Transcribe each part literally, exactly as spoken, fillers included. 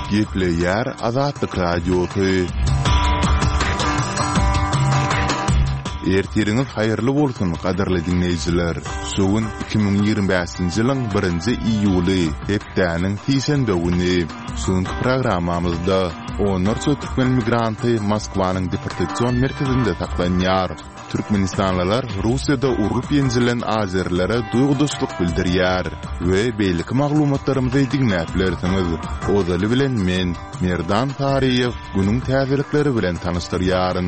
Gepleyer Azatlyk Radiosu. Ertiriniz hayırlı bolsun, qadarly dinleyijiler. Şogun iki bin ýygrimi beşinji ýylyň birinji iýuly, hepdäniň tiýsen döwüni. Şoňky programmamyzda onlarça türkmen migranty Moskwanyň deportasiýon merkezinde saklanýar. Türkmenistanlylar Russiýada urulyp ýenjilen azerlere duýgudaşlyk bildirýär we beýleki maglumatlarymyzy diňläplersiňiz. Ozaly bilen men, Merdan Tariýew, günüň täzelikleri bilen tanyşdyrýaryn.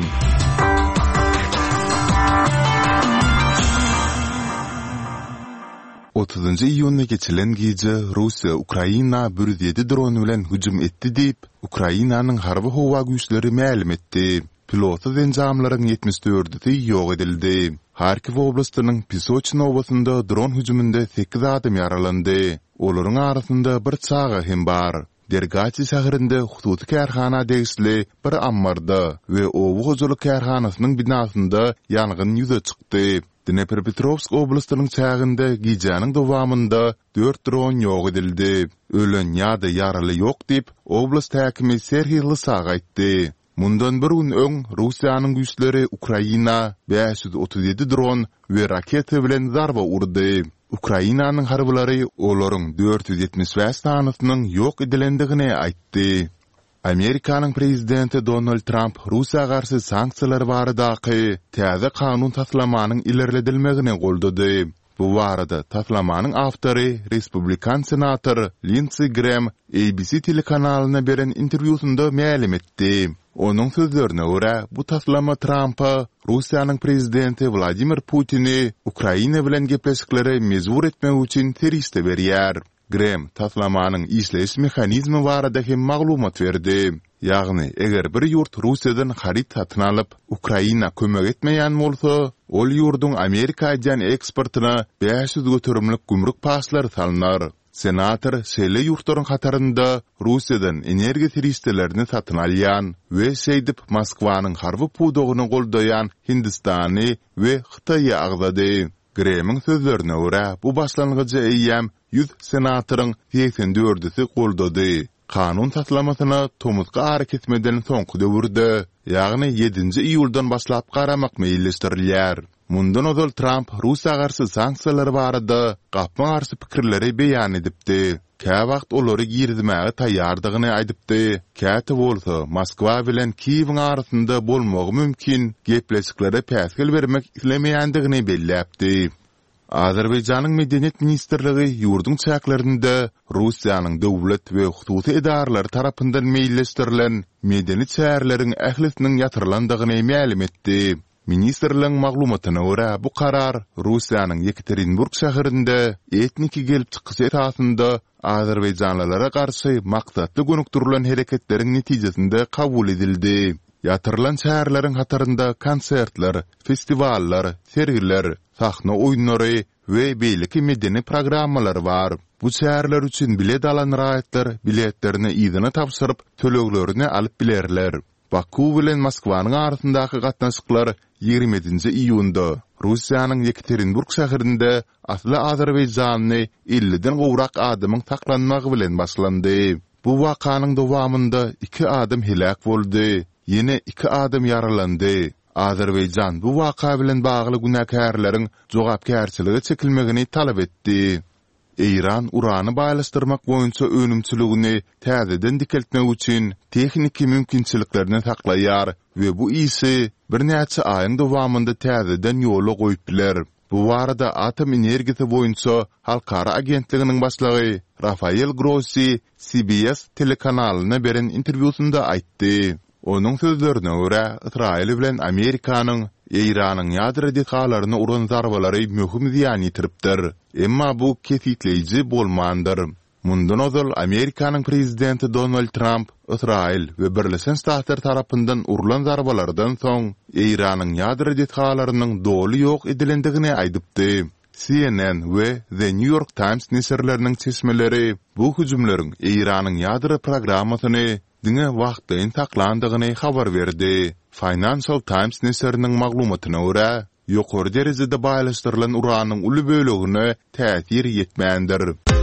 otuzuncu iýunda geçilen gece Russiýa Ukraina bir yüz ýedi drone bilen hüjüm etdi diýip Ukrainanyň harby howa güýçleri ma'lum etdi. Pilotsuz enjamlaryň ýetmiş dördüsi ýok edildi. Harkiv oblastynyň Pisochno owasynda dron hüjüminde sekiz adam ýaralandy. Olaryň arasynda bir çaga hem bar. Dergaçy şäherinde hususy kärhana degisli bir ammarda we owu hojalyk kärhanasynyň binasynda ýangyn ýüze çykdy. Dnepropetrovsk oblastynyň çäginde gijanyň dowamında dört dron ýok edildi. Ölen ýa-da ýaraly ýok diýip oblast häkimi Serhiy Lysak aýtdy. Mundan bir gün öň Russiýanyň güýçleri Ukraina beş yüz otuz ýedi dron we raketa bilen zarba urdy. Ukrainanyň harbylary olaryň dört yüz ýetmiş beş sanatynyň ýok edilendigini aýtdy. Amerikanyň prezidenti Donald Trump Russiýa garşy sanksiýalar baradaky täze kanun taslamanyň ilerledilmegini goldady. Bu barada taslamanyň awtory Respublikan senator Lindsey Graham A B C telekanalyna beren interwýusynda ma'lum etdi. Onuň sözlerine görä, bu taslama Trump'a Russiýanyň prezidenti Vladimir Putin'i Ukraina bilen gepleşikleri mezbur etmek üçin teriste berýär. Graham taslamanyň işleýiş mexanizmi barada hem maglumat berdi. Ýagny, eger bir ýurt Russiýadan harit satyn alyp Ukraina kömek etmeýän bolsa, ol ýurduň Amerikadan eksportyna beş yüz götürümlik gümrük paslar salynar. Senator şeýle ýurtlaryň hatarynda Russiýadan energiýa teristelerini satyn alýan we şeýdip Moskwanyň harby pudogyny goldaýan Hindistany we Hytaýy agzady. Graham'ın sözlerine görä, bu başlangıcı eýýäm yüz senatoryň seksen dördüsi goldady. Kanun taslamasyna tomuzga hareket etmeden soňky döwürde, ýagny ýedinji iýuldan başlap garamak meýilleşdirilýär. Mundan ozal Trump Russiýa garşy sanksiýalar barada gapma garşy pikirleri beýan edipdi. Kä wagt olary girdmäge taýýardygyny aýdypdy. Käte bolsa Moskwa bilen Kiýewiň arasynda bolmagy mümkin gepleşiklere päsgel bermek islemeýändigini belläpdi. Azerbaýjanyň Medeniýet ministrligi ýurdun çäklerinde Russiýanyň döwlet we hususy edaralary tarapyndan meýilleşdirilen medeni çäherleriň ählisiniň ýatyrylandygyny ma'lum etdi. Ministrligiň maglumatyna görä, bu karar Russiýanyň Yekaterinburg şäherinde etniki gelip çykyş esasynda Azerbaýjanlylara garşy maksatly gönükdirilen hereketleriň netijesinde kabul edildi. Ýatyrylan şäherleriň hatarynda konsertler, festivallar, sergiler, sahna oýunlary we beýleki medeni programmalar bar. Bu şäherler üçin bilet alan raýatlar biletlerini ýygyna tapşyryp töleglerini alyp bilerler. Baku bilen Moskwanyň arasyndaky gatnaşyklar ýigrimiji iýunda Russiýanyň Yekaterinburg şäherinde asly Azerbaýjanyny elliden gowrak adamyň taklanmagy bilen başlandy. Bu wakanyň dowamında iki adam helak boldy, ýene iki adam ýaralandy. Azerbaýjan bu waka bilen bagly günäkärleriň jogapkärçiligi çekilmegini talap etdi. İran urany baýlaşdyrmak boýunça önümçiligini täzeden dikeltmek üçin tehnik mümkinçiliklerini saklaýar we bu isi bir näçe aýyň dowamında täzeden ýola goýupdylar. Bu barada atom energiýasy boýunça halkara agentliginiň başlygy Rafael Grossi C B S telekanalyna beren interwýusynda aýtdy. Onuň sözlerine görä, Israil bilen Amerikanyň İran'ın ýadra detalaryny uran zarbalary möhüm ziýan ýitiripdir. Emma bu kesitleýiji bolmandyr. Mundan ozal Amerikanyň prezidenti Donald Trump, Israil we Birleşen Ştatlar tarapyndan urulan zarbalardan soň İran'ın ýadra detalarynyň doly ýok edilendigini aýdypdy. C N N we The New York Times nesirleriniň çeşmeleri bu hüjümleriň İran'ın ýadra programmasyny diňe wagtyn taklandygyny habar berdi. Financial Times nesiriniň maglumatyna görä, ýokary derejede baýlaşdyrylan uranyň uly bölegine täsir ýetmändir.